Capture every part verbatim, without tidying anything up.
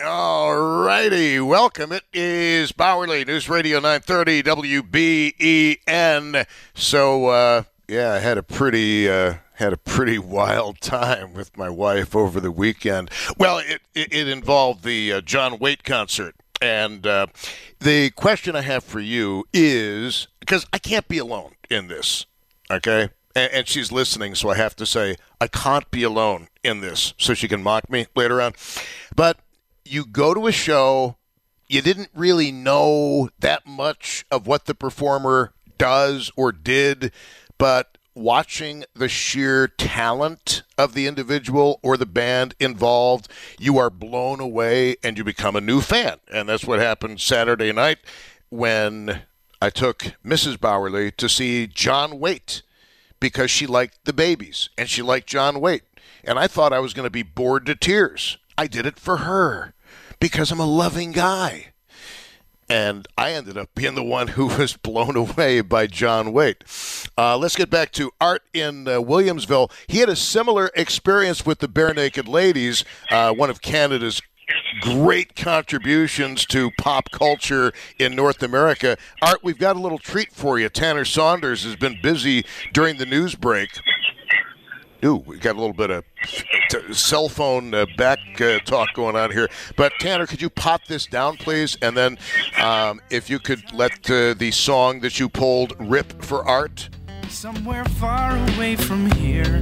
All righty. Welcome. It is Bowerly News Radio nine thirty W B E N. So, uh, yeah, I had a pretty uh, had a pretty wild time with my wife over the weekend. Well, it, it, it involved the uh, John Waite concert. And uh, the question I have for you is, because I can't be alone in this, okay? And, and she's listening, so I have to say, I can't be alone in this, so she can mock me later on. But you go to a show, you didn't really know that much of what the performer does or did, but watching the sheer talent of the individual or the band involved, you are blown away and you become a new fan. And that's what happened Saturday night when I took Missus Bowerly to see John Waite because she liked the Babies and she liked John Waite. And I thought I was going to be bored to tears. I did it for her because I'm a loving guy. And I ended up being the one who was blown away by John Waite. Uh, let's get back to Art in uh, Williamsville. He had a similar experience with the Bare Naked Ladies, uh, one of Canada's great contributions to pop culture in North America. Art, we've got a little treat for you. Tanner Saunders has been busy during the news break. Ooh, we got a little bit of t- cell phone uh, back uh, talk going on here. But, Tanner, could you pop this down, please? And then um, if you could let uh, the song that you pulled rip for Art. Somewhere far away from here,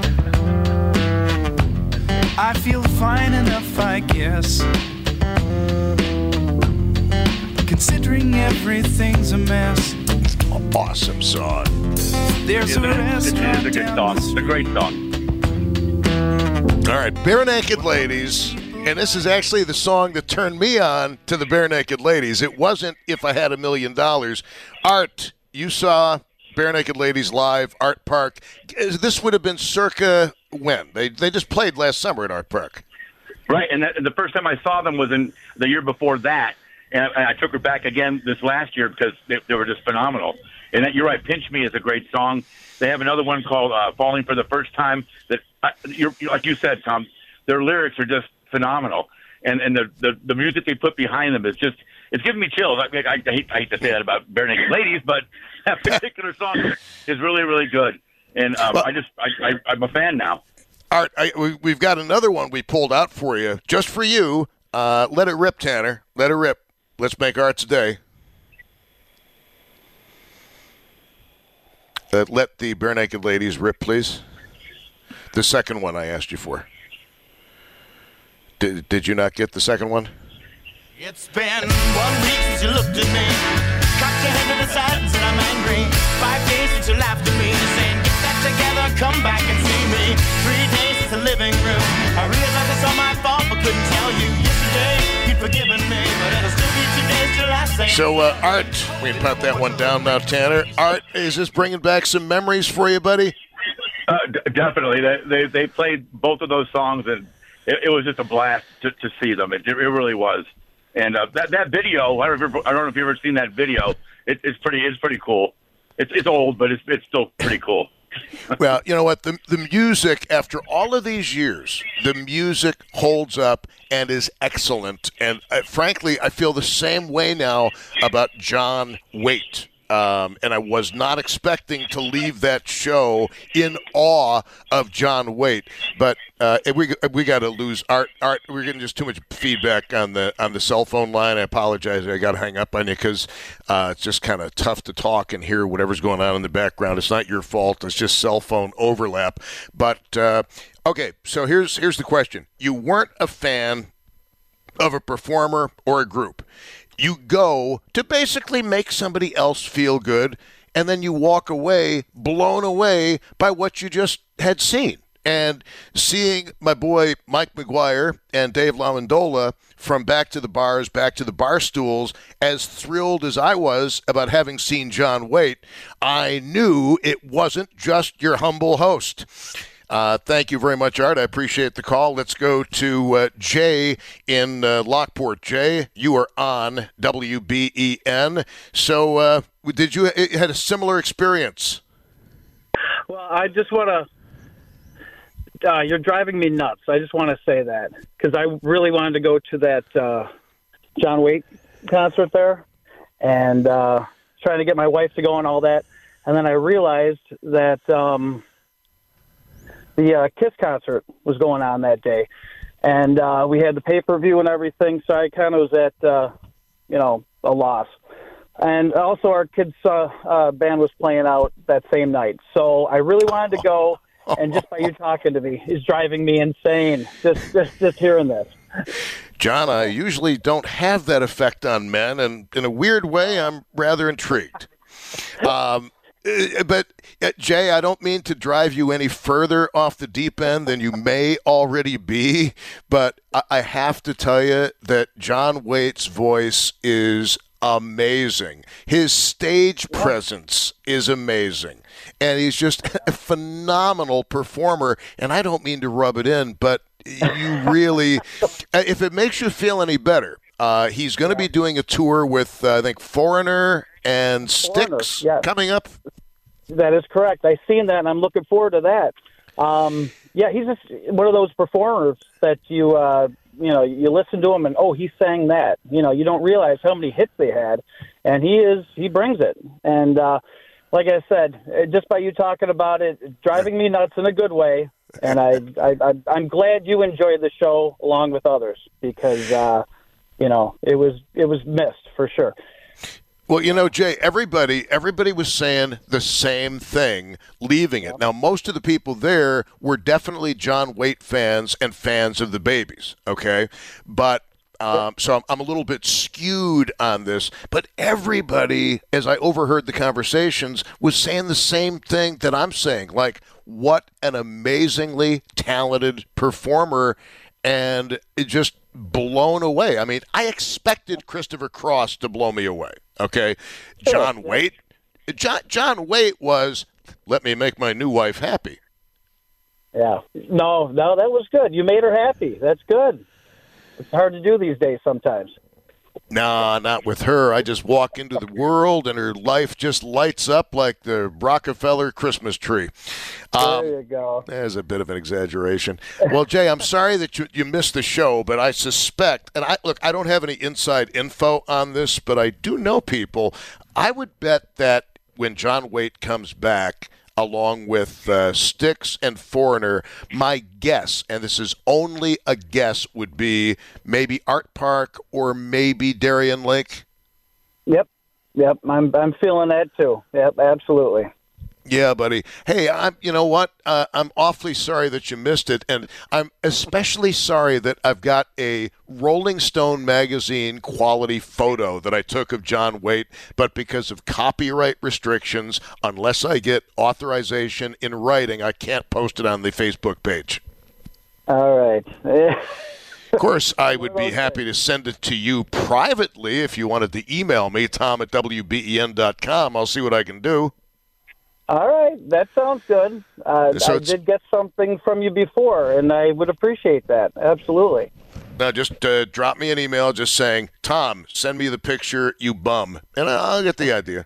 I feel fine enough, I guess. Considering everything's a mess. Awesome song. There's a restaurant. It is a good song. It's a great song. All right, Bare Naked Ladies. And this is actually the song that turned me on to the Bare Naked Ladies. It wasn't If I Had a Million Dollars. Art, you saw Bare Naked Ladies live, Art Park. This would have been circa when? They they just played last summer at Art Park. Right, and that, the first time I saw them was in the year before that. And I, I took her back again this last year because they, they were just phenomenal. And that, you're right, Pinch Me is a great song. They have another one called uh, Falling for the First Time. That uh, you're, like you said, Tom, their lyrics are just phenomenal. And and the, the, the music they put behind them is just, it's giving me chills. I, I, I, hate, I hate to say that about Bare Naked Ladies, but that particular song is really, really good. And um, well, I just, I, I, I'm a fan now. Art, I, we, we've got another one we pulled out for you, just for you. Uh, let it rip, Tanner. Let it rip. Let's make Art's day. Uh, let the Bare Naked Ladies rip, please. The second one I asked you for. Did, did you not get the second one? It's been one week since you looked at me. Cocked your head to the side and said I'm angry. Five days since you laughed at me, saying get that together, come back and see me. Three days since the living room. I realized it's all my fault, but couldn't tell you. Yesterday you'd forgiven me, but it'll still be two days till I say. So uh, Art, we can put that one down now, Tanner. Art, is this bringing back some memories for you, buddy? Uh, d- definitely. They, they they played both of those songs, and it, it was just a blast to, to see them. It, it really was. And uh, that that video, I don't, know if, I don't know if you've ever seen that video. It, it's pretty it's pretty cool. It's it's old, but it's it's still pretty cool. Well, you know what? The the music, after all of these years, the music holds up and is excellent. And uh, frankly, I feel the same way now about John Waite. Um, and I was not expecting to leave that show in awe of John Waite. But uh, we we got to lose Art. Art, we're getting just too much feedback on the on the cell phone line. I apologize. I got to hang up on you because uh, it's just kind of tough to talk and hear whatever's going on in the background. It's not your fault. It's just cell phone overlap. But uh, okay, so here's here's the question. You weren't a fan of a performer or a group. You go to basically make somebody else feel good, and then you walk away blown away by what you just had seen. And seeing my boy Mike McGuire and Dave LaMendola from Back to the Bars, Back to the Barstools, as thrilled as I was about having seen John Waite, I knew it wasn't just your humble host. Uh, thank you very much, Art. I appreciate the call. Let's go to uh, Jay in uh, Lockport. Jay, you are on W B E N. So uh, did you it had a similar experience? Well, I just want to uh, you're driving me nuts. I just want to say that because I really wanted to go to that uh, John Waite concert there, and uh, trying to get my wife to go and all that. And then I realized that um, the uh, Kiss concert was going on that day, and uh, we had the pay-per-view and everything. So I kind of was at, uh, you know, a loss. And also, our kids' uh, uh, band was playing out that same night. So I really wanted to go, and just by you talking to me is driving me insane. Just, just, just hearing this. John, I usually don't have that effect on men, and in a weird way, I'm rather intrigued. Um, but, uh, Jay, I don't mean to drive you any further off the deep end than you may already be, but I, I have to tell you that John Waite's voice is amazing. His stage presence is amazing. And he's just a phenomenal performer. And I don't mean to rub it in, but you really, if it makes you feel any better, uh, he's going to be doing a tour with, uh, I think, Foreigner and Styx yes. coming up. That is correct. I've seen that, and I'm looking forward to that. Um, yeah, he's just one of those performers that you, uh, you know, you listen to him and, oh, he sang that. You know, you don't realize how many hits they had, and he is, he brings it. And uh, like I said, just by you talking about it, it's driving me nuts in a good way. And I, I, I I'm glad you enjoyed the show along with others because, uh, you know, it was it was missed for sure. Well, you know, Jay, everybody everybody was saying the same thing leaving it. Now, most of the people there were definitely John Waite fans and fans of the Babies, okay? But um, so I'm, I'm a little bit skewed on this. But everybody, as I overheard the conversations, was saying the same thing that I'm saying. Like, what an amazingly talented performer, and it just blown away. I mean, I expected Christopher Cross to blow me away. Okay, John Waite. John John Waite was, let me make my new wife happy. Yeah. No, no, that was good. You made her happy. That's good. It's hard to do these days sometimes. Nah, not with her. I just walk into the world and her life just lights up like the Rockefeller Christmas tree. Um, there you go. There's a bit of an exaggeration. Well, Jay, I'm sorry that you, you missed the show, but I suspect, and I look, I don't have any inside info on this, but I do know people. I would bet that when John Waite comes back, along with uh, Styx and Foreigner, my guess, and this is only a guess, would be maybe Art Park or maybe Darien Lake. Yep, yep, I'm I'm feeling that too. Yep, absolutely. Yeah, buddy. Hey, I'm. You know what? Uh, I'm awfully sorry that you missed it, and I'm especially sorry that I've got a Rolling Stone magazine quality photo that I took of John Waite, but because of copyright restrictions, unless I get authorization in writing, I can't post it on the Facebook page. All right. Of course, I would be happy to send it to you privately if you wanted to email me, Tom at W B E N dot com. I'll see what I can do. All right, that sounds good. Uh, So I it's- did get something from you before, and I would appreciate that. Absolutely. Now, just uh, drop me an email just saying, Tom, send me the picture, you bum. And I'll get the idea.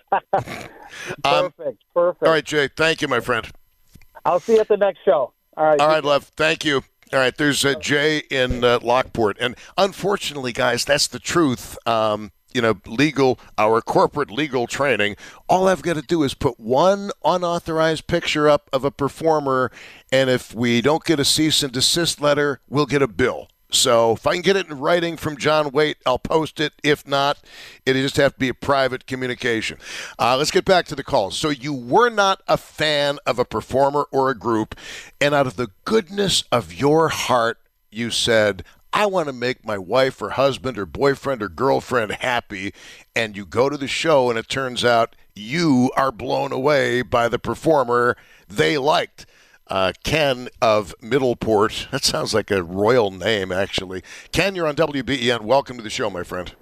um, Perfect, perfect. all right, Jay. Thank you, my friend. I'll see you at the next show. All right. All right, love. Thank you. All right, there's uh, Jay in uh, Lockport. And unfortunately, guys, that's the truth. Um, you know, legal, our corporate legal training, all I've got to do is put one unauthorized picture up of a performer, and if we don't get a cease and desist letter, we'll get a bill. So if I can get it in writing from John Waite, I'll post it. If not, it'll just have to be a private communication. Uh, let's get back to the calls. So you were not a fan of a performer or a group, and out of the goodness of your heart, you said, I want to make my wife or husband or boyfriend or girlfriend happy, and you go to the show, and it turns out you are blown away by the performer they liked. Uh, Ken of Middleport. That sounds like a royal name, actually. Ken, you're on W B E N. Welcome to the show, my friend.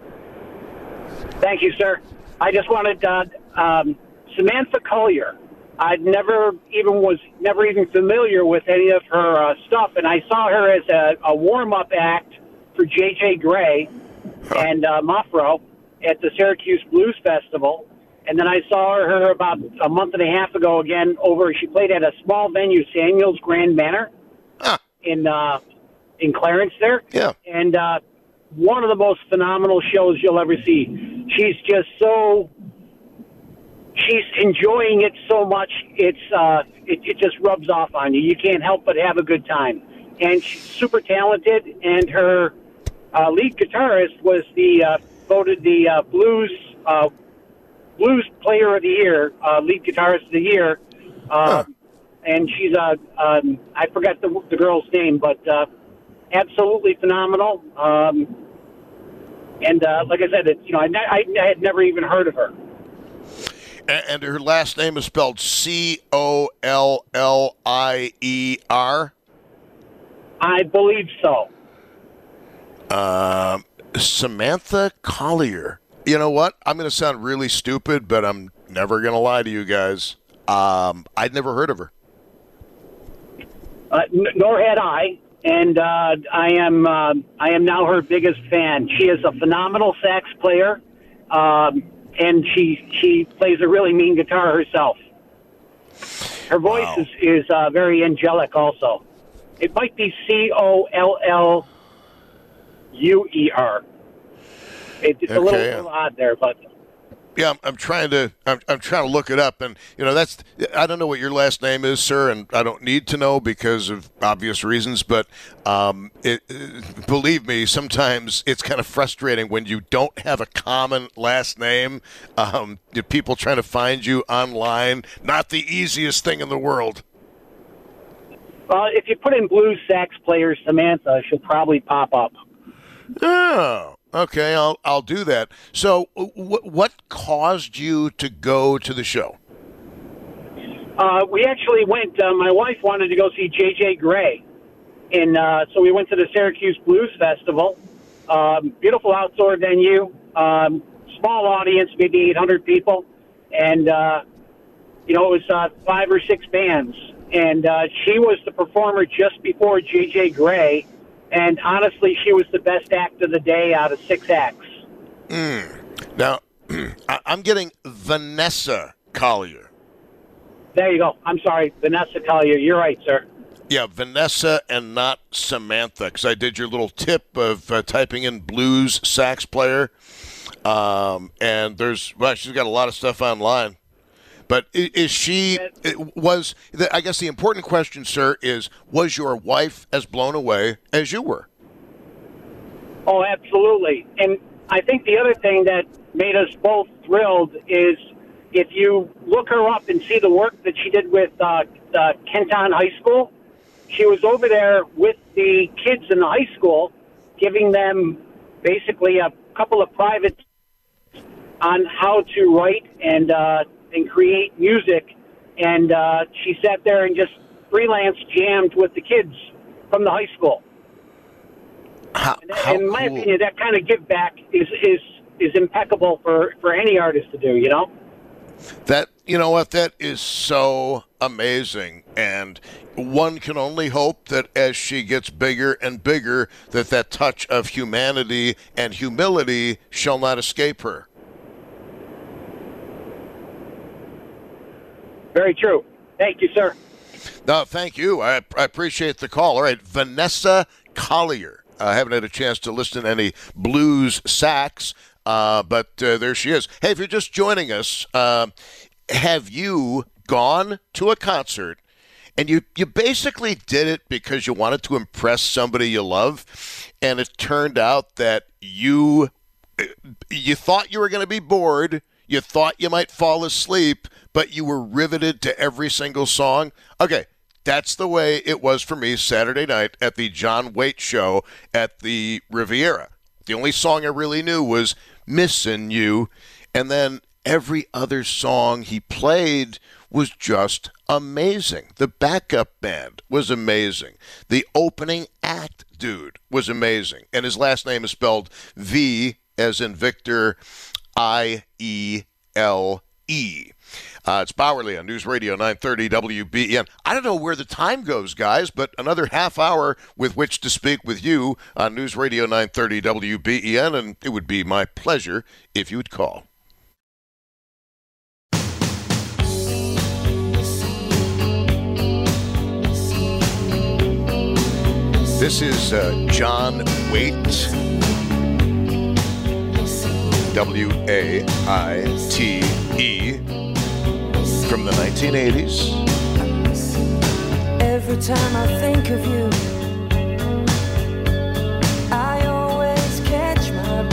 Thank you, sir. I just wanted uh, um, Samantha Collier. I never even was never even familiar with any of her uh, stuff, and I saw her as a, a warm-up act for J J Gray and uh, Mofro at the Syracuse Blues Festival. And then I saw her about a month and a half ago again over, she played at a small venue, Samuel's Grand Manor, in uh, in Clarence there. Yeah. And uh, one of the most phenomenal shows you'll ever see. She's just so she's enjoying it so much. It's uh, it, it just rubs off on you. You can't help but have a good time. And she's super talented. And her uh, lead guitarist was the uh, voted the uh, blues uh, blues player of the year, uh, lead guitarist of the year. Uh, huh. And she's a uh, um, I forgot the the girl's name, but uh, absolutely phenomenal. Um, and uh, like I said, it, you know, I, I, I had never even heard of her. And her last name is spelled C O L L I E R? I believe so. Um, Samantha Collier. You know what? I'm going to sound really stupid, but I'm never going to lie to you guys. Um, I'd never heard of her. Uh, n- nor had I. And uh, I am uh, I am now her biggest fan. She is a phenomenal sax player. Um And she she plays a really mean guitar herself. Her voice Wow. is, is uh, very angelic also. It might be C O L L U E R. It, it's Okay. a little, little odd there, but... Yeah, I'm, I'm trying to I'm, I'm trying to look it up, and you know that's I don't know what your last name is, sir, and I don't need to know because of obvious reasons. But um, it, it, believe me, sometimes it's kind of frustrating when you don't have a common last name. Um, people trying to find you online, not the easiest thing in the world. Well, if you put in blues sax player Samantha, she'll probably pop up. Oh. Okay, I'll I'll do that. So, w- what caused you to go to the show? Uh, we actually went. Uh, my wife wanted to go see J J Gray, and uh, so we went to the Syracuse Blues Festival. Um, beautiful outdoor venue, um, small audience, maybe eight hundred people, and uh, you know it was uh, five or six bands, and uh, she was the performer just before J J Gray. And honestly, she was the best act of the day out of six acts. Mm. Now, I'm getting Vanessa Collier. There you go. I'm sorry, Vanessa Collier. You're right, sir. Yeah, Vanessa and not Samantha, because I did your little tip of uh, typing in blues sax player. Um, and there's, well, she's got a lot of stuff online. But is she, was, I guess the important question, sir, is was your wife as blown away as you were? Oh, absolutely. And I think the other thing that made us both thrilled is if you look her up and see the work that she did with uh, uh, Kenton High School, she was over there with the kids in the high school, giving them basically a couple of private on how to write and uh, and create music, and uh, she sat there and just freelance jammed with the kids from the high school. How, and how in my cool. opinion, that kind of give back is is is impeccable for, for any artist to do, you know? That, you know what, that is so amazing, and one can only hope that as she gets bigger and bigger, that that touch of humanity and humility shall not escape her. Very true. Thank you, sir. No, thank you. I, I appreciate the call. All right, Vanessa Collier. I haven't had a chance to listen to any blues sax, uh, but uh, there she is. Hey, if you're just joining us, uh, have you gone to a concert and you, you basically did it because you wanted to impress somebody you love, and it turned out that you you thought you were going to be bored, you thought you might fall asleep, but you were riveted to every single song? Okay, that's the way it was for me Saturday night at the John Waite show at the Riviera. The only song I really knew was Missin' You, and then every other song he played was just amazing. The backup band was amazing. The opening act dude was amazing. And his last name is spelled V as in Victor, I E L E. Uh, it's Bowerly on News Radio nine thirty W B E N. I don't know where the time goes, guys, but another half hour with which to speak with you on News Radio nine thirty W B E N, and it would be my pleasure if you would call. This is uh, John Waite, W A I T E, from the nineteen eighties. Every time I think of you, I always catch my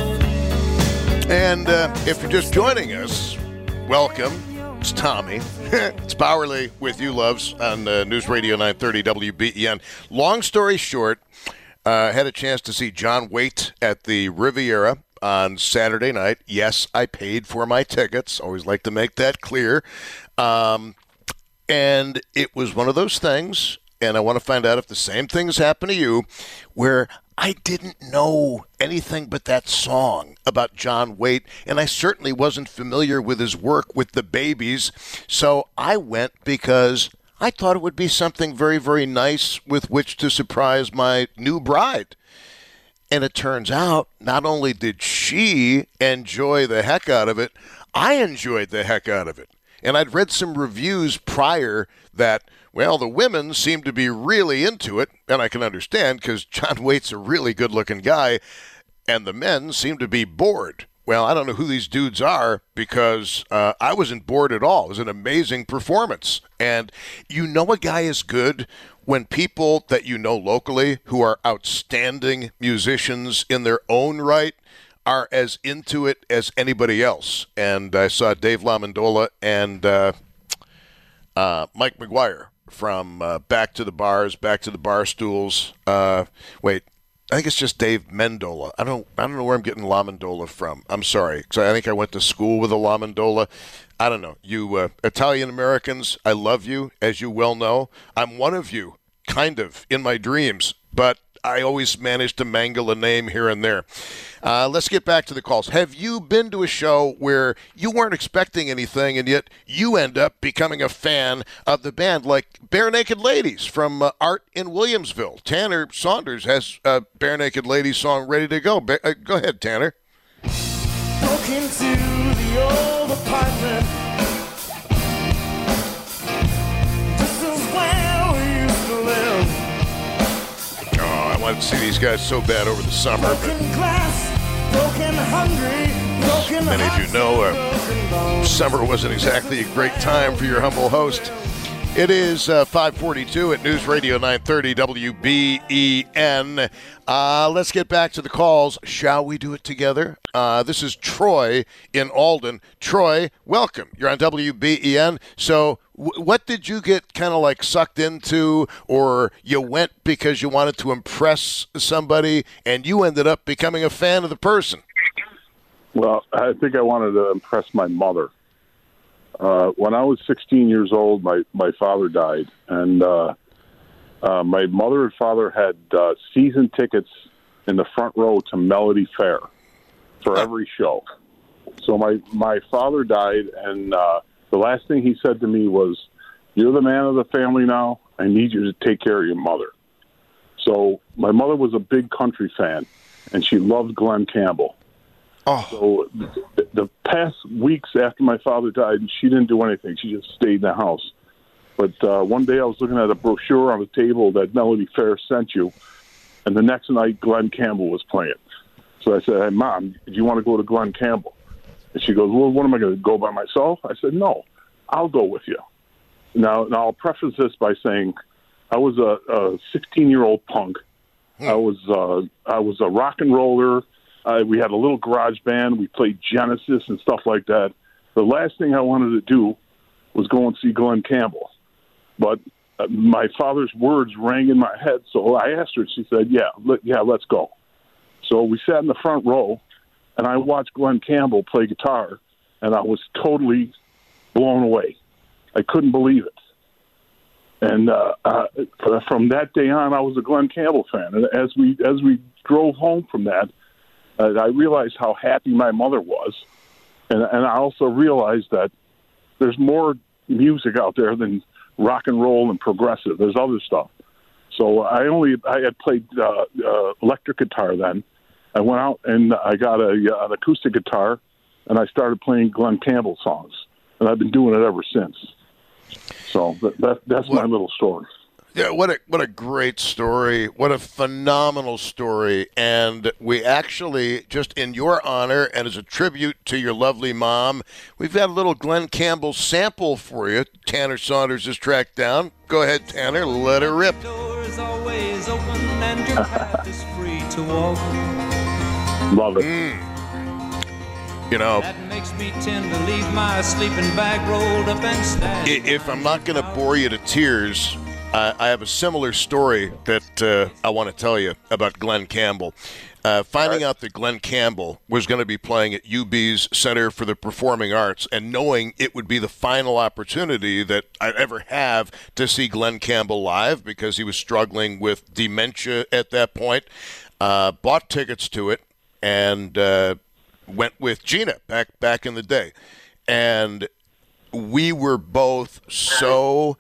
breath. And uh, if you're just joining us, welcome. It's Tommy. It's Bowerly with you, loves, on uh, News Radio nine thirty W B E N. Long story short, I uh, had a chance to see John Waite at the Riviera on Saturday night. Yes, I paid for my tickets. Always like to make that clear. Um, and it was one of those things, and I want to find out if the same things happen to you, where I didn't know anything but that song about John Waite, and I certainly wasn't familiar with his work with the Babies, so I went because I thought it would be something very, very nice with which to surprise my new bride. And it turns out, not only did she enjoy the heck out of it, I enjoyed the heck out of it. And I'd read some reviews prior that, well, the women seem to be really into it, and I can understand because John Waite's a really good-looking guy, and the men seem to be bored. Well, I don't know who these dudes are because uh, I wasn't bored at all. It was an amazing performance. And you know a guy is good when people that you know locally who are outstanding musicians in their own right are as into it as anybody else. And I saw Dave LaMandola and uh, uh, Mike McGuire from uh, Back to the Bars, Back to the Bar Stools. Uh, wait, I think it's just Dave Mendola. I don't I don't know where I'm getting LaMandola from. I'm sorry, because I think I went to school with a LaMandola. I don't know. You uh, Italian Americans, I love you, as you well know. I'm one of you, kind of, in my dreams, but I always manage to mangle a name here and there. Uh, let's get back to the calls. Have you been to a show where you weren't expecting anything and yet you end up becoming a fan of the band, like Bare Naked Ladies from uh, Art in Williamsville? Tanner Saunders has a Bare Naked Ladies song ready to go. Ba- uh, go ahead, Tanner. Broke into the old apartment. This is where we used to live. Oh, I wanted to see these guys so bad over the summer, but Broken glass, broken hungry, broken many of you know, uh, broken bones. summer wasn't exactly a great time for your humble host. It is uh, five forty-two at News Radio nine thirty W B E N. Uh, let's get back to the calls. Shall we do it together? Uh, this is Troy in Alden. Troy, welcome. You're on W B E N. So w- what did you get kind of like sucked into, or you went because you wanted to impress somebody and you ended up becoming a fan of the person? Well, I think I wanted to impress my mother. Uh, when I was sixteen years old, my, my father died, and uh, uh, my mother and father had uh, season tickets in the front row to Melody Fair for every show. So my, my father died, and uh, the last thing he said to me was, "You're the man of the family now. I need you to take care of your mother." So my mother was a big country fan, and she loved Glenn Campbell. Oh. So the, the past weeks after my father died, she didn't do anything. She just stayed in the house. But uh, one day I was looking at a brochure on the table that Melody Fair sent you, and the next night Glenn Campbell was playing. So I said, "Hey, Mom, do you want to go to Glenn Campbell?" And she goes, "Well, what am I going to go by myself?" I said, "No, I'll go with you." Now, now I'll preface this by saying I was a, a sixteen-year-old punk. Hmm. I was uh, I was a rock and roller. Uh, we had a little garage band. We played Genesis and stuff like that. The last thing I wanted to do was go and see Glenn Campbell. But uh, my father's words rang in my head, so I asked her. She said, yeah, let, yeah, let's go. So we sat in the front row, and I watched Glenn Campbell play guitar, and I was totally blown away. I couldn't believe it. And uh, uh, from that day on, I was a Glenn Campbell fan. And as we as we drove home from that, Uh, I realized how happy my mother was, and, and I also realized that there's more music out there than rock and roll and progressive. There's other stuff. So I only I had played uh, uh, electric guitar then. I went out and I got a, uh, an acoustic guitar, and I started playing Glenn Campbell songs, and I've been doing it ever since. So that, that that's what, my little story. Yeah, what a what a great story. What a phenomenal story. And we actually, just in your honor and as a tribute to your lovely mom, we've got a little Glenn Campbell sample for you. Tanner Saunders has tracked down. Go ahead, Tanner. Let her rip. The door is always open and your path is free to walk. Love it. Mm. You know, That makes me tend to leave my sleeping bag rolled up and stand. i- if I'm not going to bore you to tears, uh, I have a similar story that uh, I want to tell you about Glenn Campbell. Uh, finding out that Glenn Campbell was going to be playing at U B's Center for the Performing Arts and knowing it would be the final opportunity that I'd ever have to see Glenn Campbell live because he was struggling with dementia at that point, uh, bought tickets to it and uh, went with Gina back back in the day. And we were both so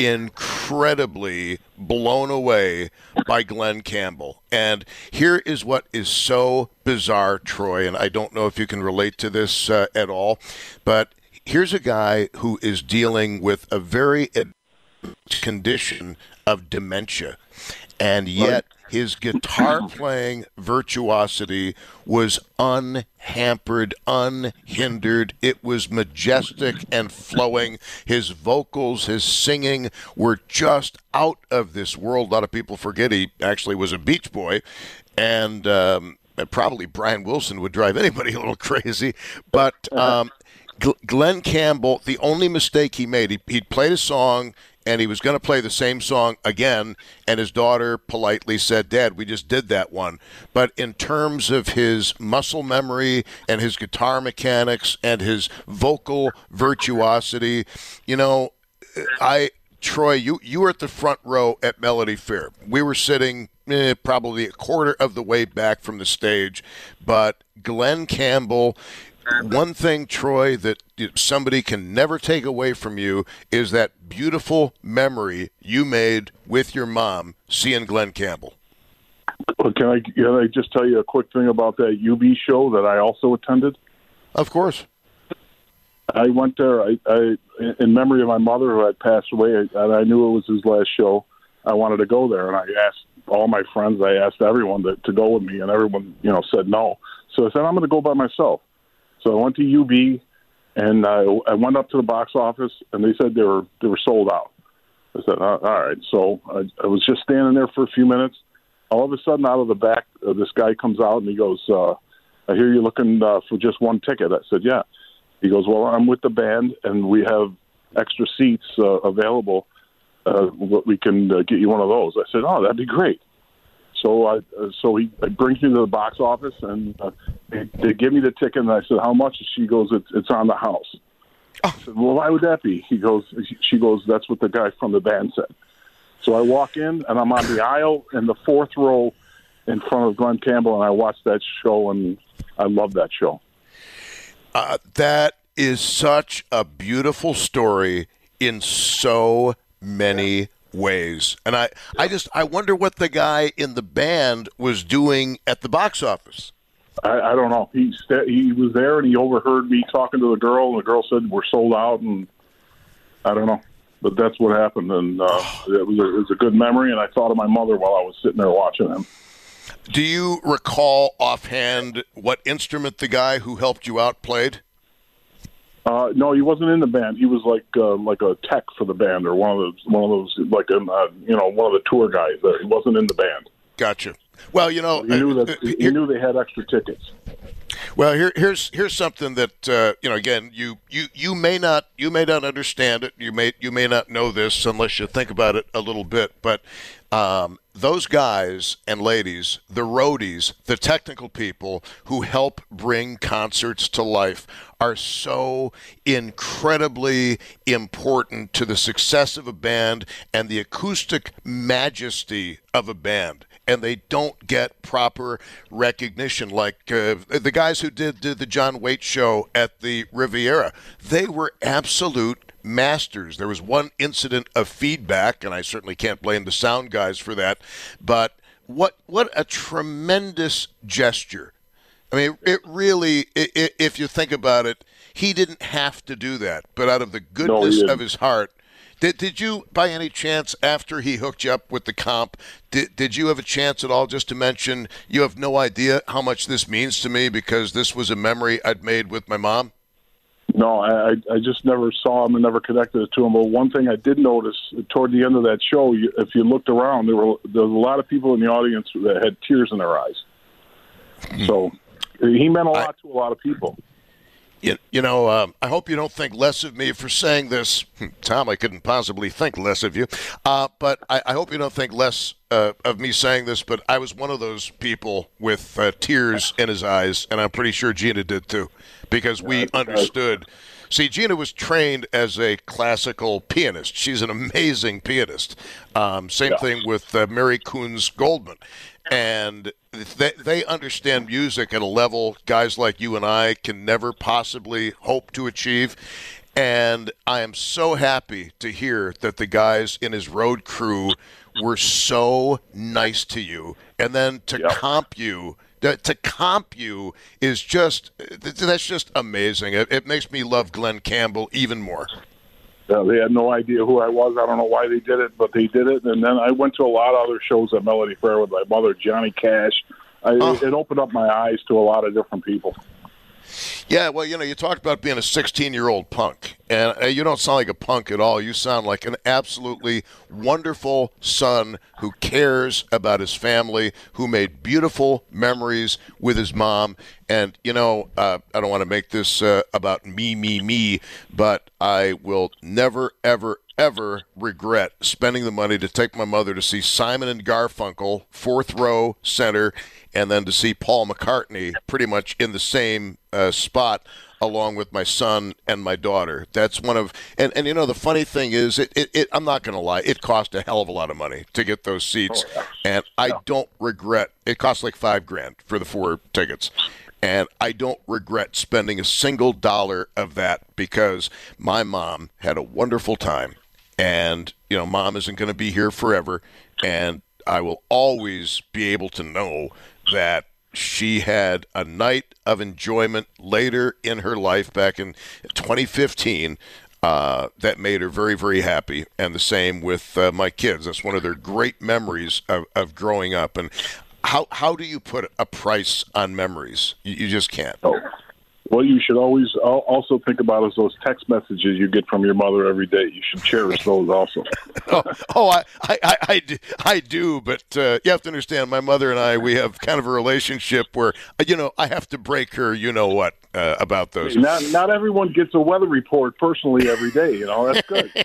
incredibly blown away by Glenn Campbell. And here is what is so bizarre, Troy, and I don't know if you can relate to this uh, at all, but here's a guy who is dealing with a very advanced condition of dementia, and yet his guitar playing virtuosity was unhampered, unhindered. It was majestic and flowing. His vocals, his singing were just out of this world. A lot of people forget he actually was a Beach Boy, and um, probably Brian Wilson would drive anybody a little crazy. But um, Gl- Glenn Campbell, the only mistake he made, he, he'd played a song, and he was going to play the same song again, and his daughter politely said, "Dad, we just did that one." But in terms of his muscle memory and his guitar mechanics and his vocal virtuosity, you know, I, Troy, you, you were at the front row at Melody Fair. We were sitting eh, probably a quarter of the way back from the stage, but Glenn Campbell, one thing, Troy, that somebody can never take away from you is that beautiful memory you made with your mom seeing Glenn Campbell. Well, can I, can I just tell you a quick thing about that U B show that I also attended? Of course. I went there I, I, in memory of my mother who had passed away, and I knew it was his last show. I wanted to go there, and I asked all my friends, I asked everyone to, to go with me, and everyone, you know, said no. So I said, I'm going to go by myself. So I went to U B, and I, I went up to the box office, and they said they were they were sold out. I said, all right. So I, I was just standing there for a few minutes. All of a sudden, out of the back, uh, this guy comes out, and he goes, uh, I hear you're looking uh, for just one ticket. I said, yeah. He goes, well, I'm with the band, and we have extra seats uh, available. Uh, we can uh, get you one of those. I said, oh, that'd be great. So I, uh, so he, he brings me to the box office, and uh, they, they give me the ticket, and I said, how much? She goes, it's, it's on the house. I said, well, why would that be? He goes, she goes, that's what the guy from the band said. So I walk in, and I'm on the aisle in the fourth row in front of Glenn Campbell, and I watched that show, and I love that show. Uh, that is such a beautiful story in so many ways. And I, I just I wonder what the guy in the band was doing at the box office. I, I don't know. He st- he was there, and he overheard me talking to the girl, and the girl said, we're sold out, and I don't know. But that's what happened, and uh, it, was a, it was a good memory, and I thought of my mother while I was sitting there watching him. Do you recall offhand what instrument the guy who helped you out played? Uh, no, he wasn't in the band. He was like uh, like a tech for the band, or one of those one of those like um, uh, you know one of the tour guys. There, he wasn't in the band. Gotcha. Well, you know, he knew that uh, he here, knew they had extra tickets. Well, here, here's here's something that uh, you know. Again, you, you, you may not you may not understand it. You may you may not know this unless you think about it a little bit. But um, those guys and ladies, the roadies, the technical people who help bring concerts to life, are so incredibly important to the success of a band and the acoustic majesty of a band. And they don't get proper recognition. Like uh, the guys who did, did the John Waite show at the Riviera, they were absolute masters. There was one incident of feedback, and I certainly can't blame the sound guys for that, but what what a tremendous gesture. I mean, it really, it, if you think about it, he didn't have to do that, but out of the goodness No, of his heart, Did did you, by any chance, after he hooked you up with the comp, did did you have a chance at all just to mention you have no idea how much this means to me because this was a memory I'd made with my mom? No, I I just never saw him and never connected it to him. But one thing I did notice toward the end of that show, you, if you looked around, there were there was a lot of people in the audience that had tears in their eyes. So he meant a lot I, to a lot of people. You, you know, um, I hope you don't think less of me for saying this. Tom, I couldn't possibly think less of you. Uh, but I, I hope you don't think less uh, of me saying this, but I was one of those people with uh, tears in his eyes, and I'm pretty sure Gina did too, because we understood. See, Gina was trained as a classical pianist. She's an amazing pianist. Um, same yeah. thing with uh, Mary Coons Goldman. And they, they understand music at a level guys like you and I can never possibly hope to achieve. And I am so happy to hear that the guys in his road crew were so nice to you. And then to yep. comp you, to, to comp you is just, that's just amazing. It, it makes me love Glenn Campbell even more. Uh, they had no idea who I was. I don't know why they did it, but they did it. And then I went to a lot of other shows at Melody Fair with my mother, Johnny Cash. I, oh. It opened up my eyes to a lot of different people. Yeah, well, you know, you talked about being a sixteen-year-old punk, and uh, you don't sound like a punk at all. You sound like an absolutely wonderful son who cares about his family, who made beautiful memories with his mom. And, you know, uh, I don't want to make this uh, about me, me, me, but I will never, ever, ever regret spending the money to take my mother to see Simon and Garfunkel, fourth row center, and then to see Paul McCartney pretty much in the same uh, spot along with my son and my daughter. That's one of, and, and you know, the funny thing is, it, it, it I'm not going to lie, it cost a hell of a lot of money to get those seats, oh, yeah. and I yeah. don't regret, it cost like five grand for the four tickets. And I don't regret spending a single dollar of that because my mom had a wonderful time. And, you know, Mom isn't going to be here forever. And I will always be able to know that she had a night of enjoyment later in her life back in twenty fifteen uh, that made her very, very happy. And the same with uh, my kids. That's one of their great memories of, of growing up. And How how do you put a price on memories? You, you just can't. Oh. What you should always also think about is those text messages you get from your mother every day. You should cherish those also. oh, oh I, I, I, I, do, I do, but uh, you have to understand, my mother and I, we have kind of a relationship where, you know, I have to break her, you know what, uh, about those. Not, not everyone gets a weather report personally every day, you know, that's good.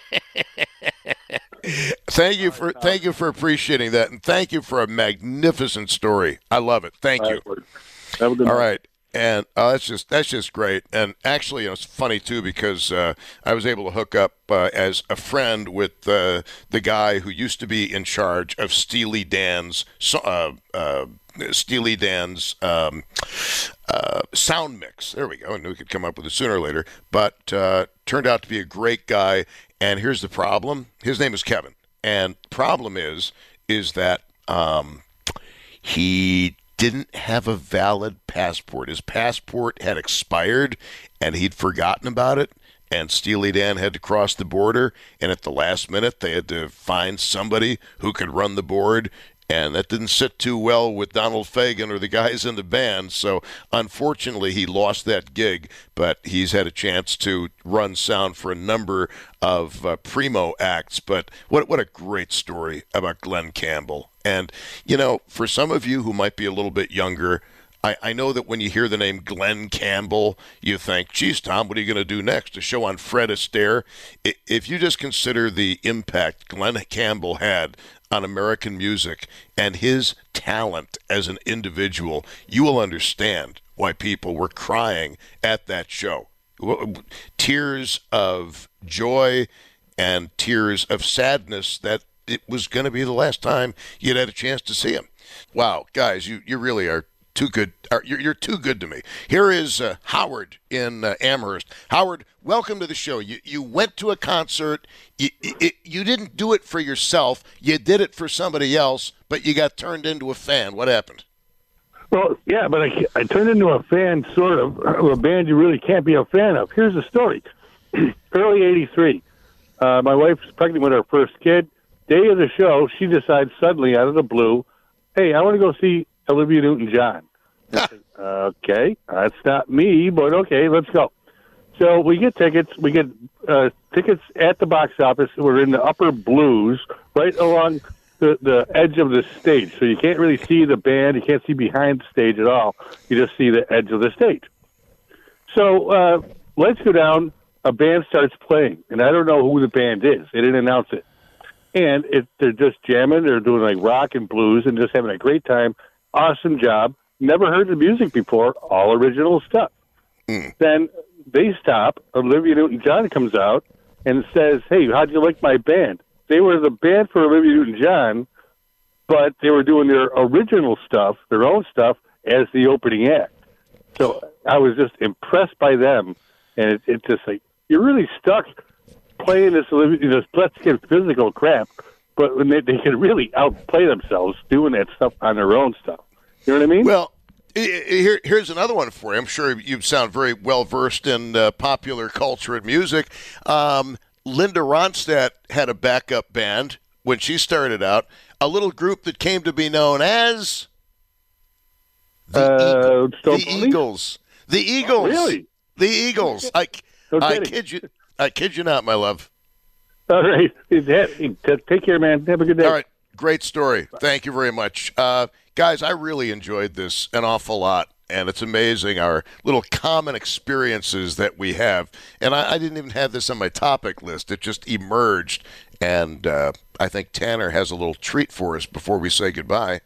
Thank you for thank you for appreciating that, and thank you for a magnificent story. I love it. Thank you. Have a good night. All right. And uh, that's just that's just great. And actually, you know, it's funny too because uh, I was able to hook up uh, as a friend with uh, the guy who used to be in charge of Steely Dan's uh, uh, Steely Dan's um, uh, sound mix. There we go. I knew we could come up with it sooner or later, but uh, turned out to be a great guy. And here's the problem: his name is Kevin. And problem is, is that um, he didn't have a valid passport. His passport had expired, and he'd forgotten about it. And Steely Dan had to cross the border, and at the last minute, they had to find somebody who could run the board. And that didn't sit too well with Donald Fagen or the guys in the band. So unfortunately, he lost that gig, but he's had a chance to run sound for a number of uh, primo acts. But what what a great story about Glenn Campbell. And, you know, for some of you who might be a little bit younger, I, I know that when you hear the name Glenn Campbell, you think, geez, Tom, what are you going to do next? A show on Fred Astaire? If you just consider the impact Glenn Campbell had on American music and his talent as an individual, you will understand why people were crying at that show. Tears of joy and tears of sadness that it was going to be the last time you'd had a chance to see him. Wow, guys, you, you really are too good. You're, you're too good to me. Here is uh, Howard in uh, Amherst. Howard, welcome to the show. You you went to a concert. You, it, you didn't do it for yourself. You did it for somebody else, but you got turned into a fan. What happened? Well, yeah, but I, I turned into a fan, sort of, of a band you really can't be a fan of. Here's the story. Early eighty-three, Uh, my wife's pregnant with her first kid. Day of the show, she decides suddenly out of the blue, hey, I want to go see Olivia Newton-John. Okay, that's not me, but okay, let's go. So we get tickets. We get uh, tickets at the box office. We're in the upper blues, right along the, the edge of the stage. So you can't really see the band. You can't see behind the stage at all. You just see the edge of the stage. So uh, lights go down. A band starts playing, and I don't know who the band is. They didn't announce it. And it, they're just jamming. They're doing like rock and blues and just having a great time. Awesome job. Never heard the music before. All original stuff. Mm. Then they stop. Olivia Newton-John comes out and says, hey, how'd you like my band? They were the band for Olivia Newton-John, but they were doing their original stuff, their own stuff, as the opening act. So I was just impressed by them. And it, it's just like, you're really stuck playing this, this let's get physical crap, but when they, they can really outplay themselves doing that stuff on their own stuff. You know what I mean? Well, here, here's another one for you. I'm sure you sound very well versed in uh, popular culture and music. Um, Linda Ronstadt had a backup band when she started out, a little group that came to be known as the, uh, Eagle, the Eagles. The Eagles. Oh, really? The Eagles. I, no I kid you. I kid you not, my love. All right. Take care, man. Have a good day. All right. Great story. Thank you very much. Uh, guys, I really enjoyed this an awful lot, and it's amazing our little common experiences that we have. And I, I didn't even have this on my topic list. It just emerged, and uh, I think Tanner has a little treat for us before we say goodbye.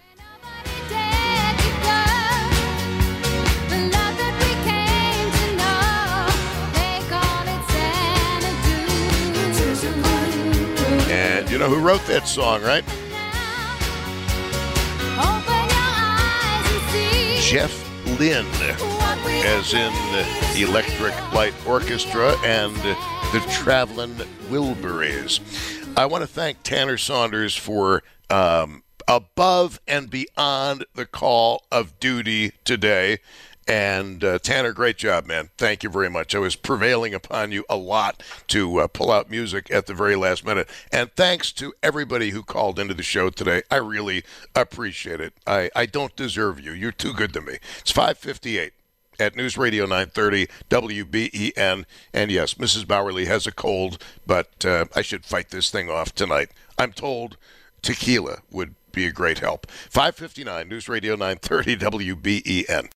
And you know who wrote that song, right? Jeff Lynne, as in the Electric Light Orchestra and the Traveling Wilburys. I want to thank Tanner Saunders for um, above and beyond the call of duty today. And uh, Tanner, great job, man. Thank you very much. I was prevailing upon you a lot to uh, pull out music at the very last minute. And thanks to everybody who called into the show today. I really appreciate it. I, I don't deserve you. You're too good to me. It's five fifty-eight at News Radio nine thirty W B E N. And yes, Missus Bowerly has a cold, but uh, I should fight this thing off tonight. I'm told tequila would be a great help. five fifty-nine News Radio nine thirty W B E N.